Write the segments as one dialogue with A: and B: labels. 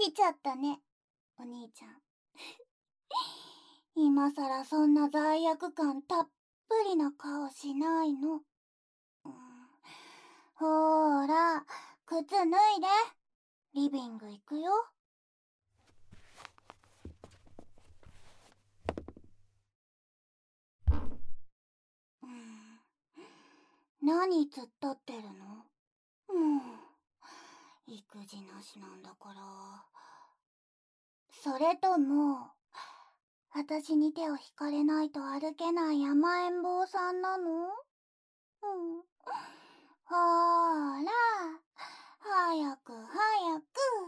A: ぎちゃったね、お兄ちゃん。今さらそんな罪悪感たっぷりな顔しないの。ほーら、靴脱いで。リビング行くよ。何突っ立ってるの？もう育児なしなんだから。それとも私に手を引かれないと歩けない甘えん坊さんなの？ほーら、早く早く。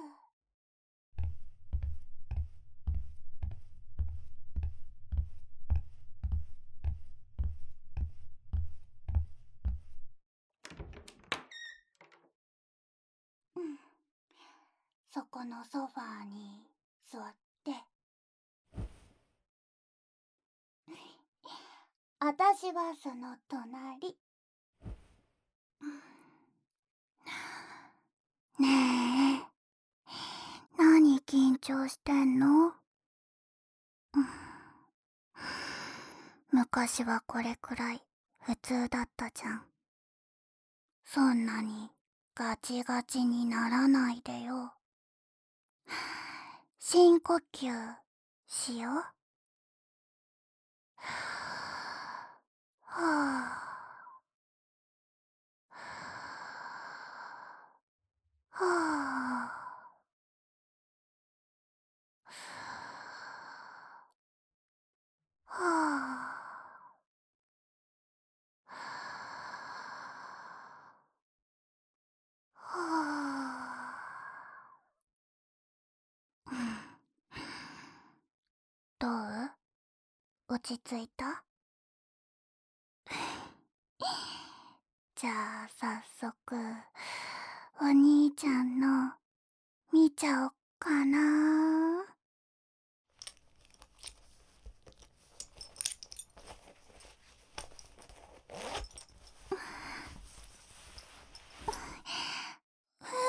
A: そこのソファーに座って。私はその隣。ねえ、何緊張してんの？昔はこれくらい普通だったじゃん。そんなにガチガチにならないでよ。深呼吸しよう。はあはあはあはあ。どう？落ち着いた？じゃあ早速お兄ちゃんの見ちゃおっかな。うわ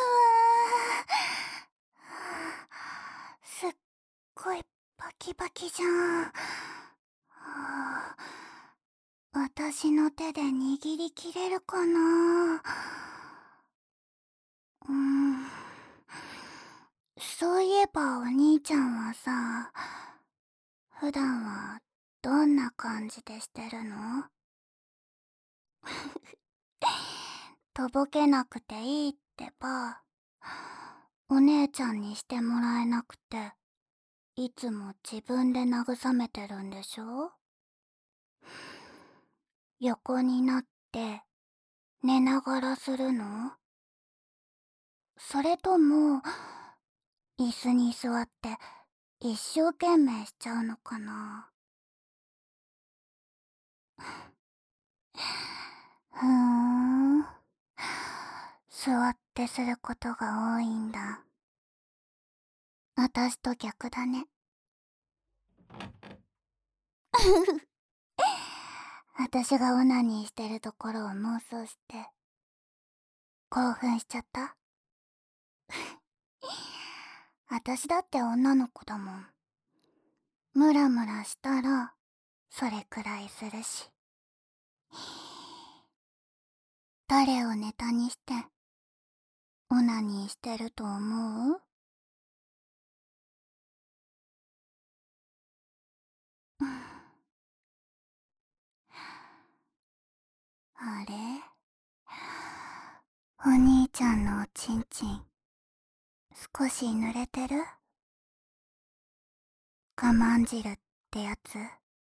A: すっごいバキバキじゃん。はあ、私の手で握りきれるかな。そういえばお兄ちゃんはさ、普段はどんな感じでしてるの？とぼけなくていいってば。お姉ちゃんにしてもらえなくて、いつも自分で慰めてるんでしょ？横になって寝ながらするの？それとも椅子に座って一生懸命しちゃうのかな？ふーん。座ってすることが多いんだ。私と逆だね。私がオナニーしてるところを妄想して興奮しちゃった？私だって女の子だもん。ムラムラしたらそれくらいするし。誰をネタにしてオナニーしてると思う？あれ？お兄ちゃんのおちんちん少し濡れてる？我慢汁ってやつ？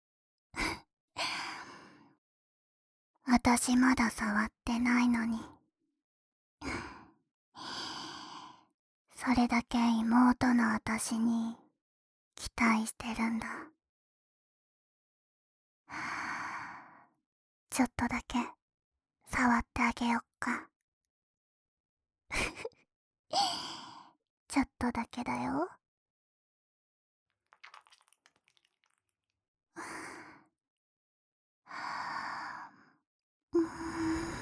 A: 私まだ触ってないのに。それだけ妹の私に期待してるんだ。ちょっとだけ触ってあげよっか。ちょっとだけだよ。う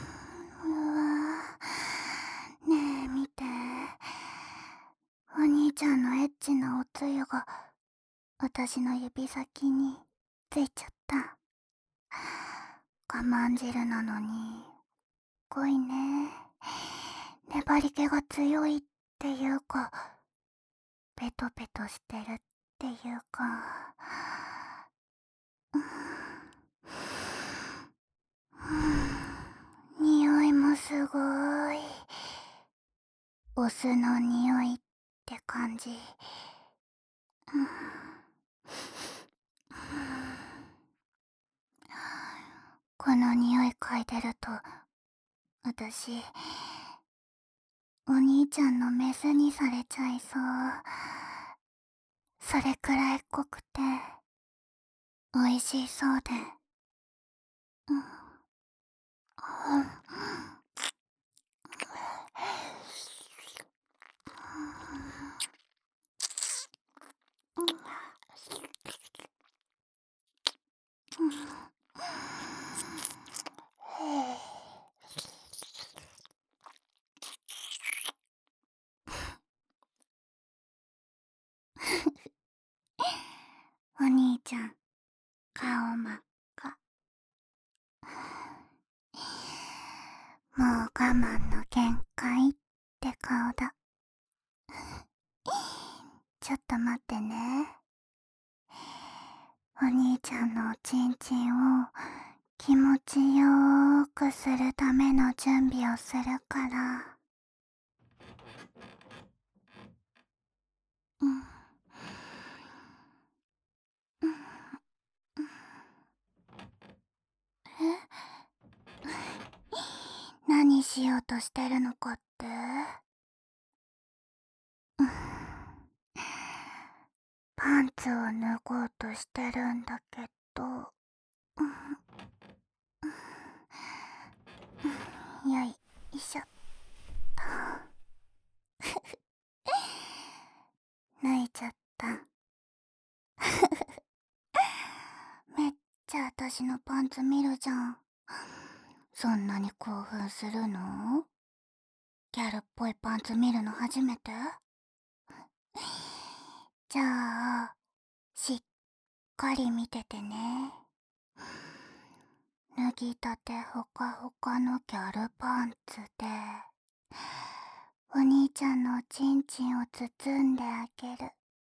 A: わ、ねえ見て、お兄ちゃんのエッチなおつゆが私の指先についちゃった。我慢汁なのに濃いね。粘り気が強いっていうか、ペトペトしてるっていうか、匂いもすごい。お酢の匂いって感じ。この匂い嗅いでると、私、お兄ちゃんのメスにされちゃいそう。それくらい濃くて、美味しそうで。お兄ちゃん、顔真っ赤。もう我慢の限界って顔だ。ちょっと待ってね。お兄ちゃんのおちんちんを気持ちよーくするための準備をするから。うん。何しようとしてるのかって？パンツを脱ごうとしてるんだけど、よいしょっと。脱いちゃった。めっちゃ私のパンツ見るじゃん。そんなに興奮するの？ギャルっぽいパンツ見るの初めて？じゃあ、しっかり見ててね。脱ぎたてほかほかのギャルパンツで、お兄ちゃんのおちんちんを包んであげる。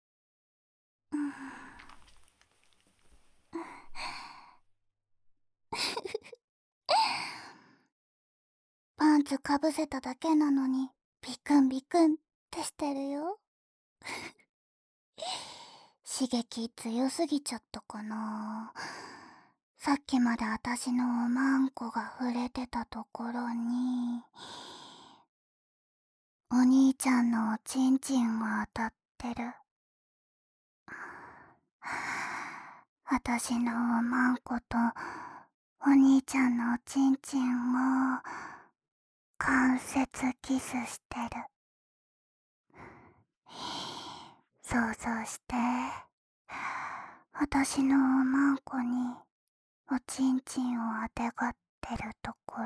A: パンツかぶせただけなのにビクンビクンってしてるよ。刺激強すぎちゃったかな。さっきまで私のおまんこが触れてたところに、お兄ちゃんのおちんちんが当たってる。私のおまんことお兄ちゃんのおちんちんを関節キスしてる。想像して、私のおまんこにおちんちんをあてがってるところ、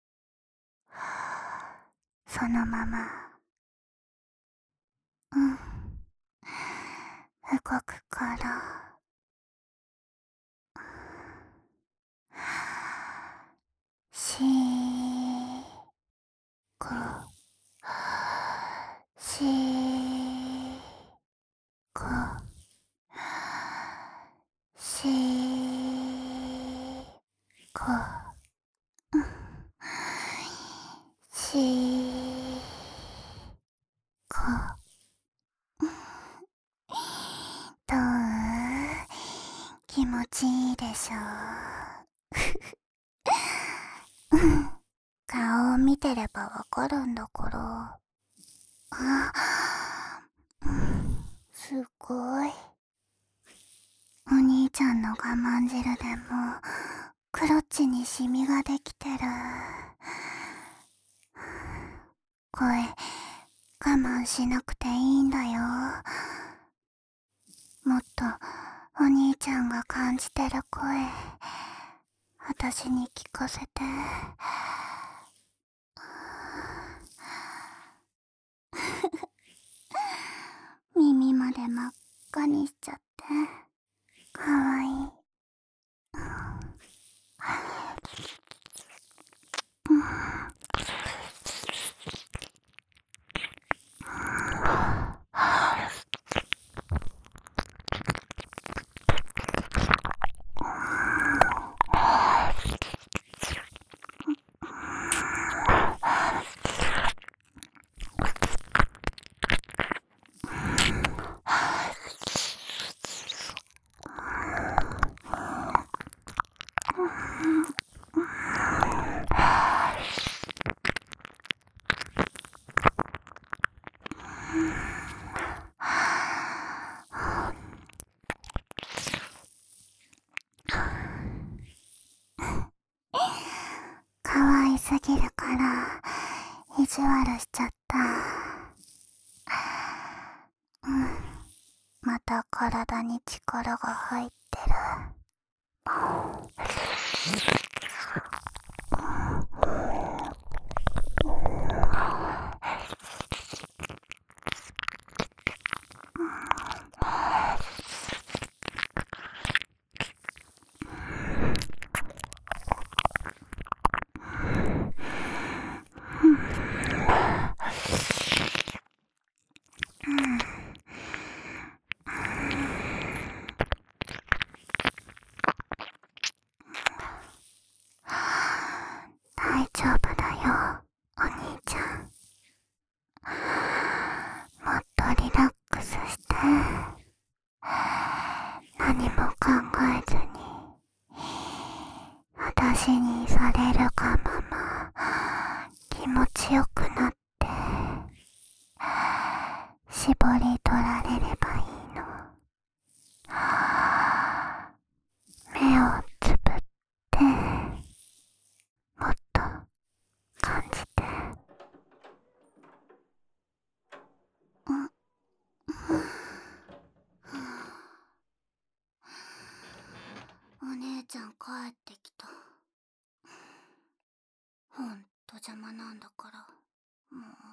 A: そのまま、動くから、しーこ、しーこ、しーこ、しーこ。どう？気持ちいいでしょ？顔を見てればわかるんだから。すごい。お兄ちゃんの我慢汁でもクロッチにシミができてる。声我慢しなくていいんだよ。もっとお兄ちゃんが感じてる声、私に聞かせて。 で真っ赤にしちゃってかわいい。かわいすぎるから意地悪しちゃった。また体に力が入ってる。大丈夫だよ、お兄ちゃん。もっとリラックスして、何も考えずに私にされるがまま気持ちよくなって絞り取られればいいの。目をつぶってもっと感じて。お姉ちゃん帰ってきた。ほんと邪魔なんだからもう。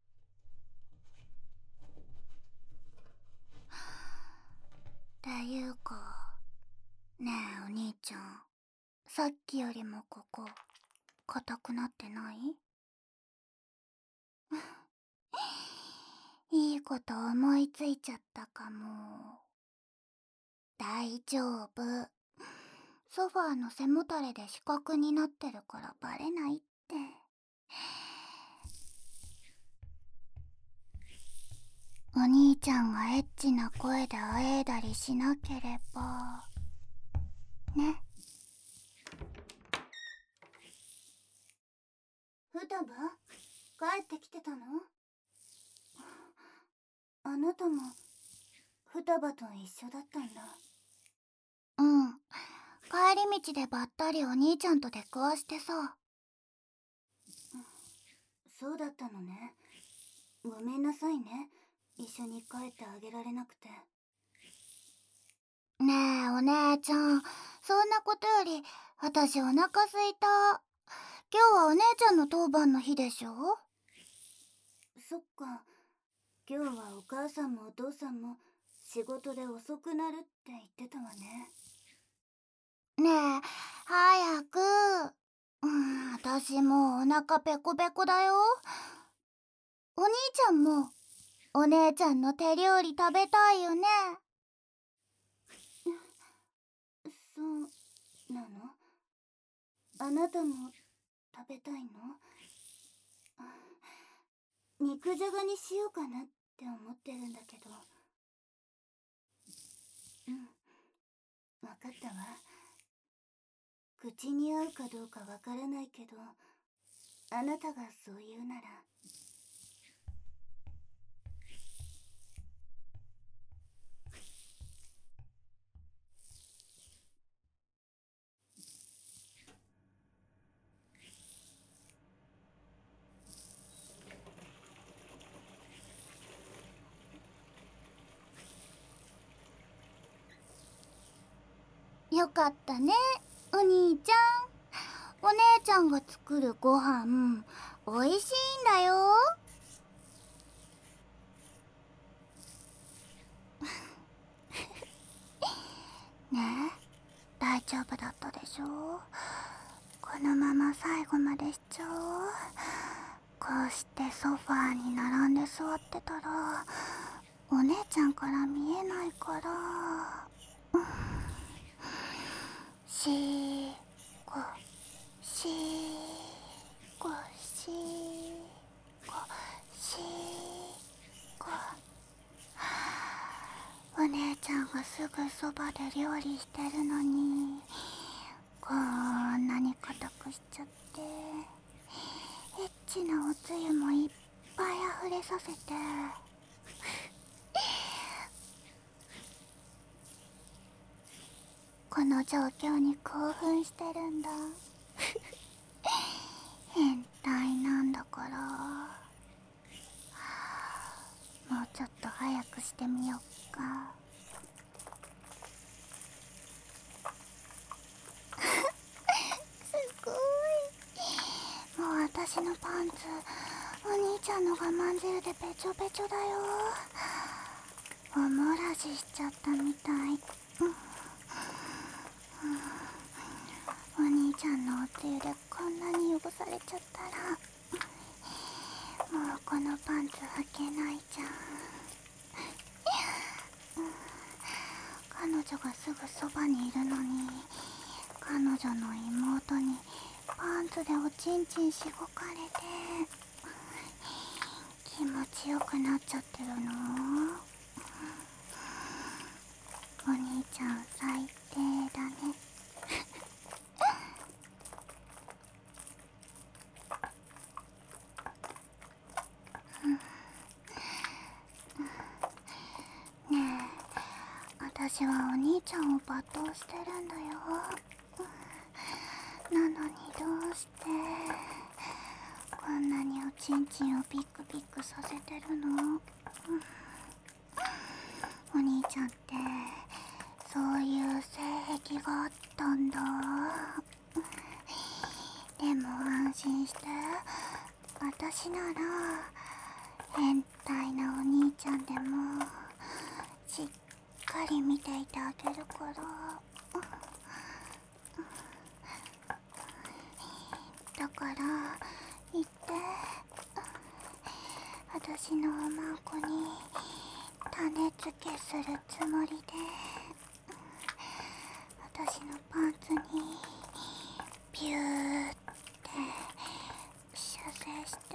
A: っていうかねえお兄ちゃん、さっきよりもここ硬くなってない？いいこと思いついちゃったかも。大丈夫。ソファーの背もたれで四角になってるからバレないって。お兄ちゃんがエッチな声であえいだりしなければね。
B: 双葉、帰ってきてたの？あなたも双葉と一緒だったんだ。
A: うん、帰り道でばったりお兄ちゃんと出くわしてさ。
B: そうだったのね。ごめんなさいね、一緒に帰ってあげられなくて。
A: ねえお姉ちゃん、そんなことより私お腹すいた。今日はお姉ちゃんの当番の日でしょ？
B: そっか、今日はお母さんもお父さんも仕事で遅くなるって言ってたわね。
A: ねえ早く。私もうお腹ペコペコだよ。お兄ちゃんもお姉ちゃんの手料理食べたいよね？
B: そうなの？あなたも食べたいの？肉じゃがにしようかなって思ってるんだけど。わかったわ。口に合うかどうかわからないけど、あなたがそう言うなら。
A: よかったねお兄ちゃん。お姉ちゃんが作るご飯おいしいんだよ。 ねえ、大丈夫だったでしょ。このまま最後までしちゃおう。こうしてソファーに並んで座ってたらお姉ちゃんから見えないから、しーこしーこしーこしーこ。お姉ちゃんがすぐそばで料理してるのにこんなに硬くしちゃって、エッチなおつゆもいっぱい溢れさせてこの状況に興奮してるんだ。変態なんだから。もうちょっと早くしてみよっか。すごい。もう私のパンツお兄ちゃんの我慢汁でべちょべちょだよ。おもらししちゃったみたい。お兄ちゃんのおつゆでこんなに汚されちゃったらもうこのパンツ履けないじゃん。彼女がすぐそばにいるのに彼女の妹にパンツでおちんちんしごかれて気持ちよくなっちゃってるの。お兄ちゃん最低だね。ねえ、私はお兄ちゃんを罵倒してるんだよ。なのにどうしてこんなにおちんちんをビクビクさせてるの。お兄ちゃんってそういう性癖があったんだ。でも安心して、私なら変態なお兄ちゃんでもしっかり見ていてあげるから。だから言って、私のおまんこに種付けするつもりで私のパンツにビューって射精して。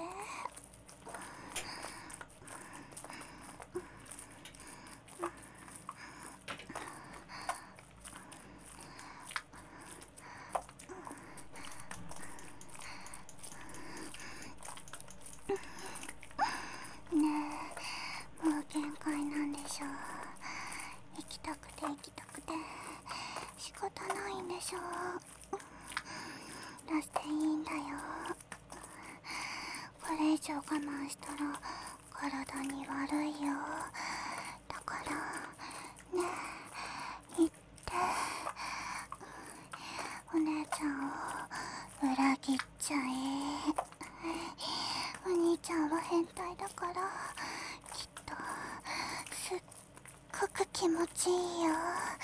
A: ねえ、もう限界なんでしょ。行きたくて行きたくて仕方ないんでしょ。出していいんだよ。これ以上我慢したら体に悪いよ。だからねえ、言って。お姉ちゃんを裏切っちゃえ。お兄ちゃんは変態だからきっとすっごく気持ちいいよ。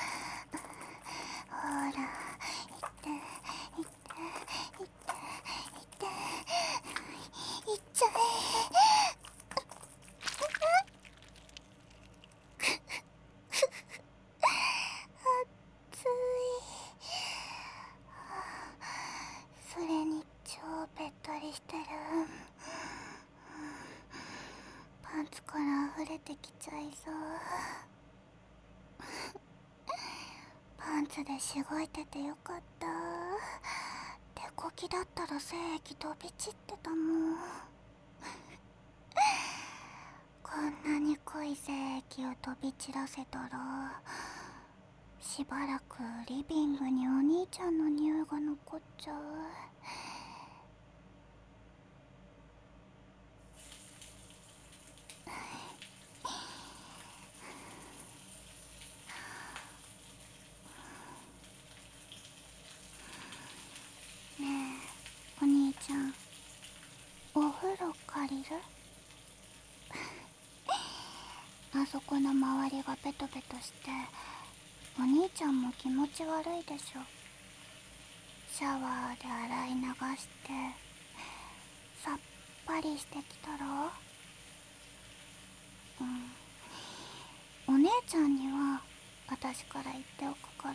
A: ほら言って言って言って言って言っちゃえ。熱い。それに超べったりしてる。パンツから溢れてきちゃいそう。パンツでしごいててよかった。手こきだったら精液飛び散ってたもん。こんなに濃い精液を飛び散らせたらしばらくリビングにお兄ちゃんの匂いが残っちゃう。ねえ、お兄ちゃん、お風呂借りる？あそこの周りがペトペトしてお兄ちゃんも気持ち悪いでしょ。シャワーで洗い流してさっぱりしてきたら。お姉ちゃんには私から言っておくから。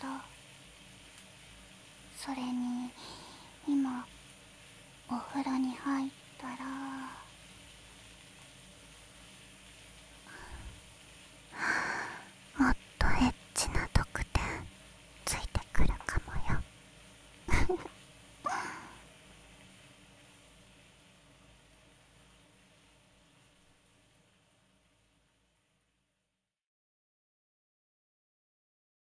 A: それに今お風呂に入ったら